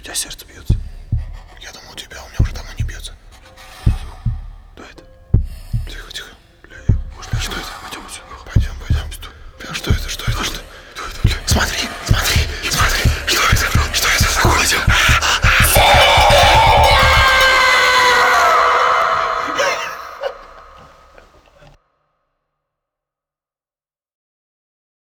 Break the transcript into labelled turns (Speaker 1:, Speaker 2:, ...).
Speaker 1: У тебя сердце бьется?
Speaker 2: Я думал, у тебя, у меня уже давно не бьется.